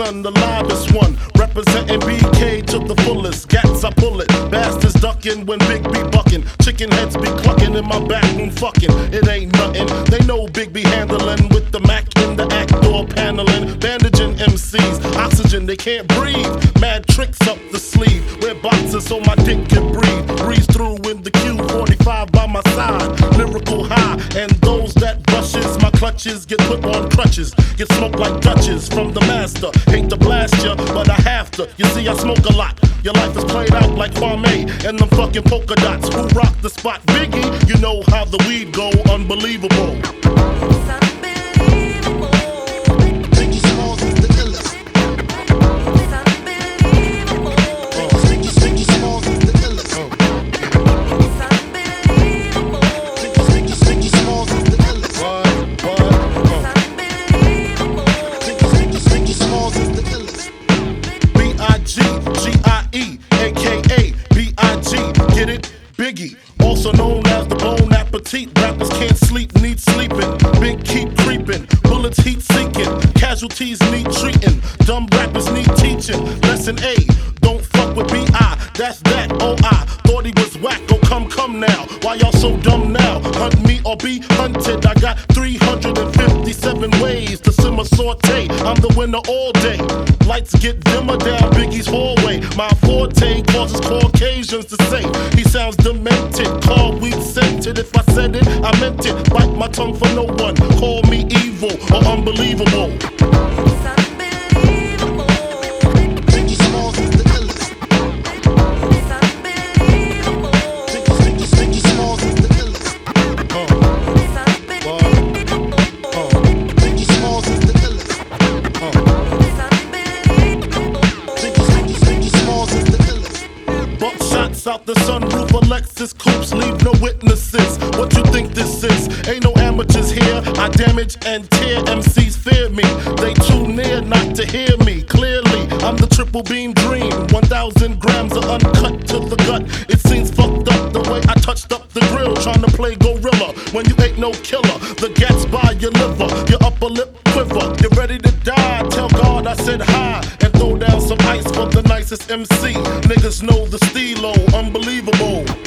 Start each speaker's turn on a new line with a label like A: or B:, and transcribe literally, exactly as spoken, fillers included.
A: son, the livest one, representing B K to the fullest. Gats I pull it, bastards ducking when Big B bucking. Chicken heads be clucking in my back room fucking. It ain't nothing. They know Big B handling with the Mac in the act door paneling, bandaging M Cs. Oxygen they can't breathe. Mad tricks up the sleeve. Wear boxers so my dick can breathe. Breeze through in the Q forty-five by my side. Lyrical high, and those that brushes my clutches get put on crutches. Get smoked like Dutches from the master. Hate to blast ya, but I have to. You see, I smoke a lot. Your life is played out like Kwame and them fucking polka dots. Who rock the spot? Biggie, you know how the weed go. Unbelievable. Biggie, also known as the Bon Appetit. Rappers can't sleep, need sleeping. Big keep creeping, bullets heat seeking. Casualties need treating, dumb rappers need teaching. Lesson A, don't fuck with B I, that's that, oh I thought he was whack, oh come, come now. Why y'all so dumb now? Hunt me or be hunted. I got three hundred fifty-seven ways to simmer saute. I'm the winner all day. Lights get dimmer down Biggie's hallway. My forte causes Caucasians to say he sounds demented. Call weed scented. If I said it, I meant it. Bite my tongue for no one. Call me evil or unbelievable. Out the sunroof of Lexus coupes, leave no witnesses. What you think this is? Ain't no amateurs here. I damage and tear. M Cs fear me. They too near not to hear me clearly. I'm the triple beam dream. One thousand grams of uncut to the gut. It seems fucked up the way I touched up the grill, trying to play gorilla when you ain't no killer. The gats by your liver, your upper lip quiver. You're ready to die. Tell God I said hi and throw down some ice for the nicest M C. Niggas know the stilo, unbelievable.